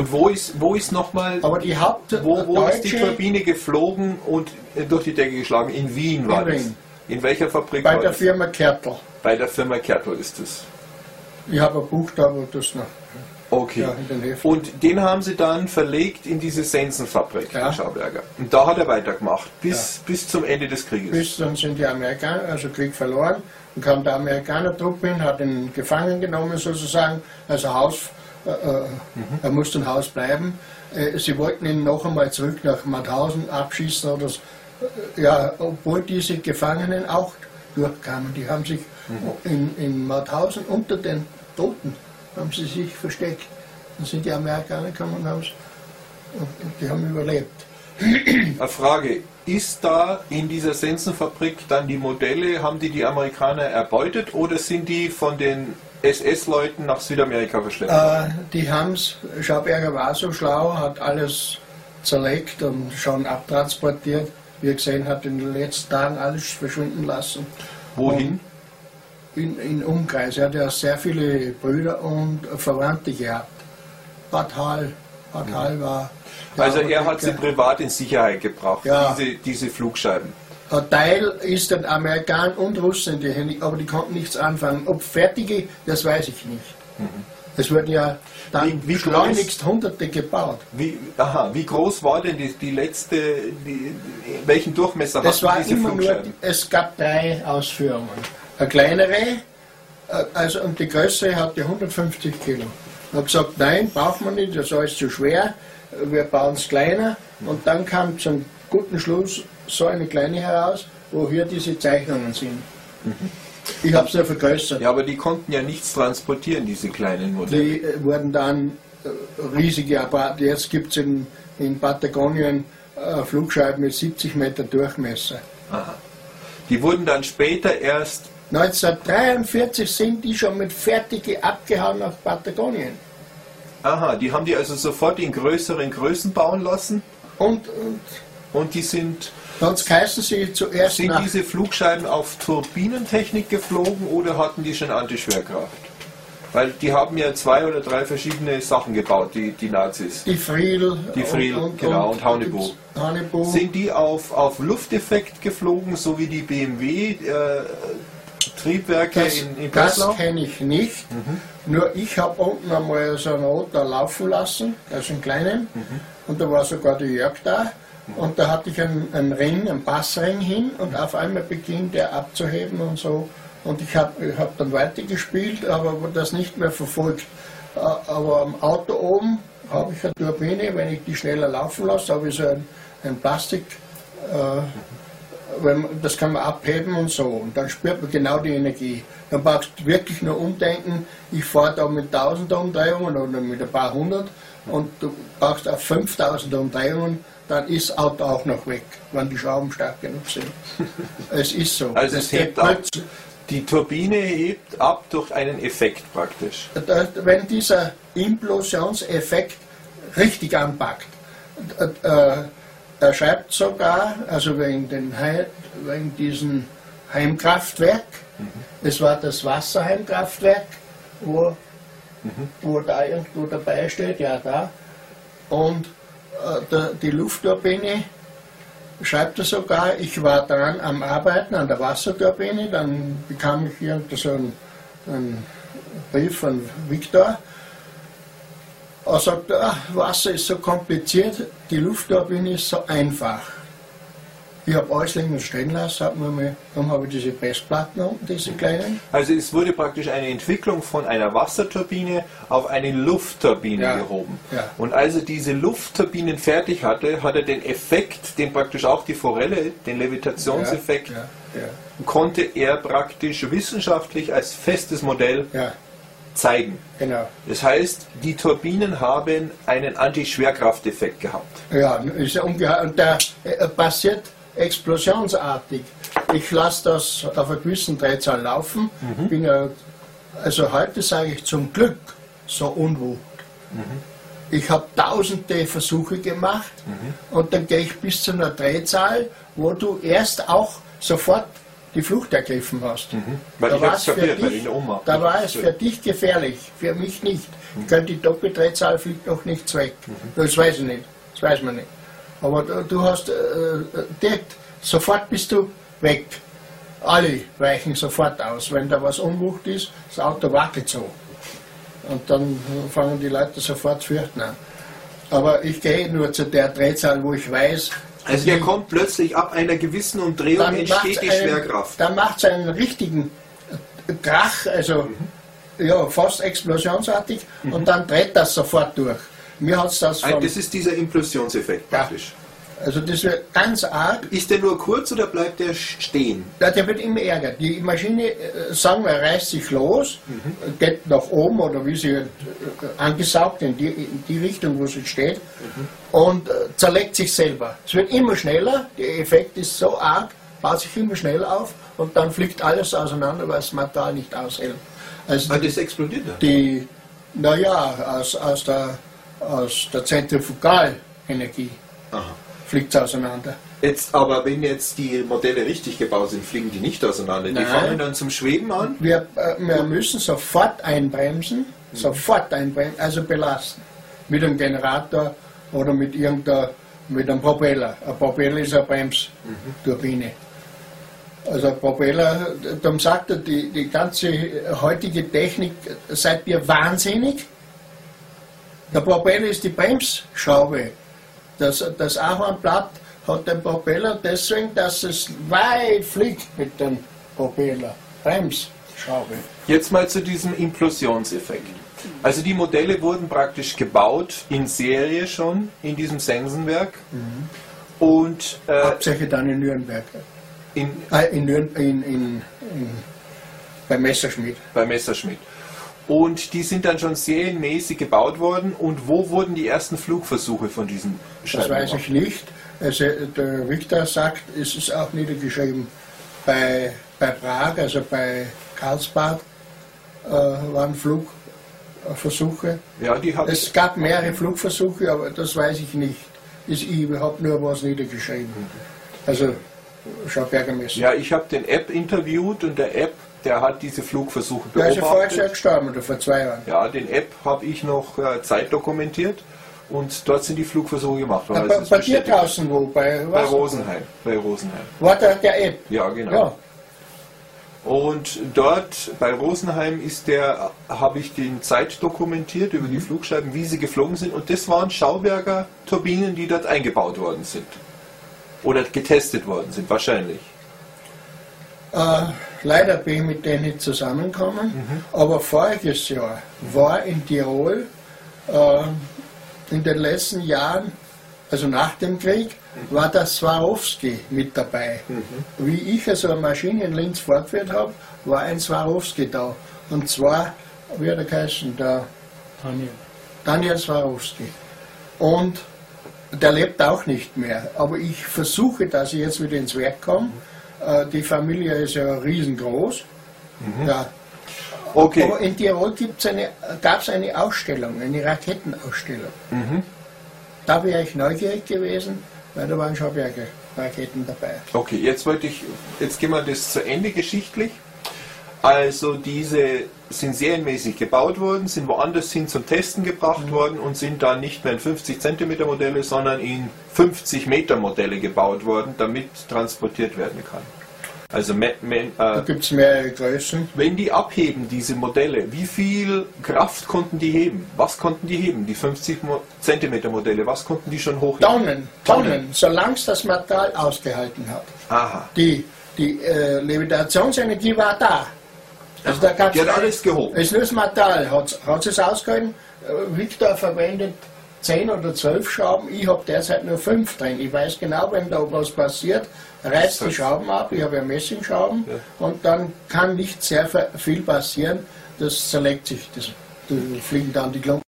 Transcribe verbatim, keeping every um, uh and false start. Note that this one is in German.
Wo ist, wo ist nochmal, Aber die Haupt wo, wo deutsche, ist die Turbine geflogen und durch die Decke geschlagen? In Wien war in das. Wien. In welcher Fabrik Bei war der das? Firma Kertl. Bei der Firma Kertl ist es. Ich habe ein Buch da, wo das noch. Okay. Ja, in den Heften. Und den haben sie dann verlegt in diese Sensenfabrik, Ja. in Schauberger. Und da hat er weitergemacht, bis, bis zum Ende des Krieges. Bis dann sind die Amerikaner, also Krieg verloren, und kam der Amerikaner-Truppe hin, hat ihn gefangen genommen sozusagen, also Haus, äh, äh, er musste im Haus bleiben. Äh, sie wollten ihn noch einmal zurück nach Mauthausen abschießen oder so. Äh, ja, obwohl diese Gefangenen auch durchkamen. Die haben sich in, in Mauthausen unter den Toten haben sie sich versteckt. Dann sind die Amerikaner gekommen und, haben's, und die haben überlebt. Eine Frage, ist da in dieser Sensenfabrik dann die Modelle, haben die die Amerikaner erbeutet oder sind die von den S S-Leuten nach Südamerika verschleppt? Äh, die haben es, Schauberger war so schlau, hat alles zerlegt und schon abtransportiert. Wie er gesehen hat, in den letzten Tagen alles verschwinden lassen. Wohin? In, in Umkreis. Er hat ja sehr viele Brüder und Verwandte gehabt. Bad Hall. Bad Hall war. Also der er hat sie Apotheker. privat in Sicherheit gebracht, Ja. diese, diese Flugscheiben. Ein Teil ist den Amerikanern und Russen in die Hände, aber die konnten nichts anfangen. Ob fertige, das weiß ich nicht. Es wurden ja dann Wie- wie schleunigst Hunderte gebaut. Wie, aha, wie groß war denn die, die letzte, die, welchen Durchmesser Das hatten war diese immer nur, Flugscheiben? es gab drei Ausführungen. Eine kleinere, äh, also und die größere hatte hundertfünfzig Kilo. Ich habe gesagt, nein, braucht man nicht, das ist alles zu schwer, wir bauen es kleiner. Und dann kam zum guten Schluss so eine kleine heraus, wo hier diese Zeichnungen sind. Ich habe es nur vergrößert. Ja, aber die konnten ja nichts transportieren, diese kleinen Modelle. Die äh, wurden dann äh, riesige Apparate. Jetzt gibt es in, in Patagonien äh, Flugscheiben mit siebzig Meter Durchmesser. Aha. Die wurden dann später erst, neunzehnhundertdreiundvierzig sind die schon mit fertige abgehauen nach Patagonien. aha, die haben die also sofort in größeren Größen bauen lassen Und, und und die sind, sonst heißen sie zuerst sind nach. diese Flugscheiben auf Turbinentechnik geflogen oder hatten die schon Antischwerkraft? Weil die haben ja zwei oder drei verschiedene Sachen gebaut, die, die Nazis. Die Friedel. Die Friedel, genau, und Hanebu. Hanebu. Sind die auf, auf Lufteffekt geflogen, so wie die B M W-Triebwerke Das, in, in das Breslau? kenne ich nicht. Nur ich habe unten einmal so einen Rotor laufen lassen, also einen kleinen. Und da war sogar der Jörg da. Und da hatte ich einen, einen Ring, einen Passring hin und auf einmal beginnt der abzuheben und so. Und ich habe ich hab dann weitergespielt, aber das nicht mehr verfolgt. Äh, Aber am Auto oben habe ich eine Turbine, wenn ich die schneller laufen lasse, habe ich so ein, ein Plastik, äh, wenn man, das kann man abheben und so. Und dann spürt man genau die Energie. Dann brauchst du wirklich nur umdenken, ich fahre da mit tausend Umdrehungen oder mit ein paar hundert und du brauchst auf fünftausend Umdrehungen, dann ist das Auto auch noch weg, wenn die Schrauben stark genug sind. Es ist so. Also Das es hebt geht ab. plötzlich. Die Turbine hebt ab durch einen Effekt praktisch. Da- Wenn dieser Implosionseffekt richtig anpackt, äh, er schreibt sogar, also wegen, den Hei- wegen diesem Heimkraftwerk, es war das Wasserheimkraftwerk, wo, wo da irgendwo dabei steht, ja da, und äh, der, die Luftturbine schreibt er sogar, ich war dran am Arbeiten an der Wasserturbine, dann bekam ich hier so einen, einen Brief von Viktor. Er sagt, ah, Wasser ist so kompliziert, die Luftturbine ist so einfach. Ich habe alles liegen stehen lassen, hab mir mal, dann habe ich diese Pressplatten unten, diese kleinen. Also es wurde praktisch eine Entwicklung von einer Wasserturbine auf eine Luftturbine Ja, gehoben. ja. Und als er diese Luftturbinen fertig hatte, hat er den Effekt, den praktisch auch die Forelle, den Levitationseffekt, Ja, ja, konnte er praktisch wissenschaftlich als festes Modell ja, zeigen. genau. Das heißt, die Turbinen haben einen Antischwerkrafteffekt gehabt. Ja, ist ja ungeheuer. Und der äh, passiert explosionsartig. Ich lasse das auf einer gewissen Drehzahl laufen. Bin ja, also heute sage ich zum Glück so unwucht. Ich habe tausende Versuche gemacht und dann gehe ich bis zu einer Drehzahl, wo du erst auch sofort die Flucht ergriffen hast. Mhm. Weil Da ich war hab's es für kapiert, weil dich, ich ihn ummache. da war es für dich gefährlich, für mich nicht. Ich könnte die Doppeldrehzahl fliegt noch nicht weg. Das weiß ich nicht, das weiß man nicht. Aber du, du hast äh, direkt, sofort bist du weg. Alle weichen sofort aus. Wenn da was Unwucht ist, das Auto wackelt so. Und dann fangen die Leute sofort fürchten an. Aber ich gehe nur zu der Drehzahl, wo ich weiß. Also der kommt plötzlich ab einer gewissen Umdrehung, Dann entsteht macht's die einen- Schwerkraft. Dann macht es einen richtigen Krach, also ja, fast explosionsartig, und dann dreht das sofort durch. Mir hat's das Ein- von, Das ist dieser Implosionseffekt Ja. praktisch. also das wird ganz arg. Ist der nur kurz oder bleibt der stehen? Ja, der wird immer ärger. Die Maschine, äh, sagen wir, reißt sich los, geht nach oben oder wie sie äh, angesaugt in die, in die Richtung, wo sie steht, und äh, zerlegt sich selber. Es wird immer schneller, der Effekt ist so arg, baut sich immer schneller auf und dann fliegt alles auseinander, weil das Material nicht aushält. Also Ah, das explodiert dann. die, naja, aus, aus der, aus der Zentrifugalenergie Aha. fliegt es auseinander. Jetzt, aber wenn jetzt die Modelle richtig gebaut sind, fliegen die nicht auseinander. Die Nein. fangen dann zum Schweben an. Wir, äh, wir müssen sofort einbremsen, sofort einbremsen, also belasten. Mit einem Generator oder mit irgendeiner, mit einem Propeller. Ein Propeller ist eine Bremsturbine. Also ein Propeller, dann sagt er, die, die ganze heutige Technik, seid ihr wahnsinnig? Der Propeller ist die Bremsschraube. Das, das Ahornblatt hat den Propeller deswegen, dass es weit fliegt mit dem Propeller. Bremsschraube. Jetzt mal zu diesem Implosionseffekt. Also die Modelle wurden praktisch gebaut in Serie schon in diesem Sensenwerk und äh, Hauptsächlich dann in Nürnberg. in, Äh, in Nürn in, in, in, bei Messerschmitt. bei Messerschmitt. Und die sind dann schon serienmäßig gebaut worden. Und wo wurden die ersten Flugversuche von diesen Das Scheiben weiß gemacht? ich nicht. Also der Richter sagt, es ist auch niedergeschrieben. Bei, bei Prag, also bei Karlsbad, äh, waren Flugversuche. Ja, die habe ich. Es gab mehrere Flugversuche, aber das weiß ich nicht. Ist, ich habe nur was niedergeschrieben. Also Schauberger Messer. Ja, ich habe den App interviewt und der App, der hat diese Flugversuche Der ist ja vorher schon beobachtet. gestorben, oder vor zwei Jahren. Ja, den App habe ich noch äh, zeitdokumentiert und dort sind die Flugversuche gemacht worden. bei Also es ist bei dir bestätigt. draußen wo? Bei, Bei was? Rosenheim. Bei Rosenheim. War der, der App? Ja, genau. Ja. Und dort bei Rosenheim ist der, habe ich den Zeit dokumentiert über Mhm. die Flugscheiben, wie sie geflogen sind. Und das waren Schauberger Turbinen, die dort eingebaut worden sind. Oder getestet worden sind, wahrscheinlich. Äh, leider bin ich mit denen nicht zusammengekommen, aber voriges Jahr war in Tirol äh, in den letzten Jahren, also nach dem Krieg, war der Swarovski mit dabei. Wie ich also eine Maschine in Linz fortgeführt habe, war ein Swarovski da. Und zwar, wie hat er geheißen, der Daniel, Daniel Swarovski. Und der lebt auch nicht mehr. Aber ich versuche, dass ich jetzt wieder ins Werk komme. Äh, Die Familie ist ja riesengroß. Ja. Okay. Aber in Tirol gibt's eine, gab es eine Ausstellung, eine Raketenausstellung. Da wäre ich neugierig gewesen, weil da waren Schauberger Raketen dabei. Okay, jetzt wollte ich, jetzt gehen wir das zu Ende geschichtlich. Also diese sind serienmäßig gebaut worden, sind woanders hin zum Testen gebracht worden und sind dann nicht mehr in fünfzig Zentimeter Modelle, sondern in fünfzig Meter Modelle gebaut worden, damit transportiert werden kann. Also me, me, Da äh, gibt es mehrere Größen. wenn die abheben, diese Modelle, wie viel Kraft konnten die heben? Was konnten die heben? Die fünfzig Zentimeter Modelle, was konnten die schon hochheben? Tonnen, Tonnen, solange es das Material ausgehalten hat. Aha. Die, die äh, Levitationsenergie war da. Also da gab's Die hat keine- alles gehoben. Es ist nur das Material, hat, hat es ausgehalten. Äh, Victor verwendet zehn oder zwölf Schrauben, ich habe derzeit nur fünf drin. Ich weiß genau, wenn da was passiert, reißt die Schrauben ab, ich habe ja Messingschrauben und dann kann nicht sehr viel passieren, das zerlegt sich, das, da fliegen dann die Klumpen.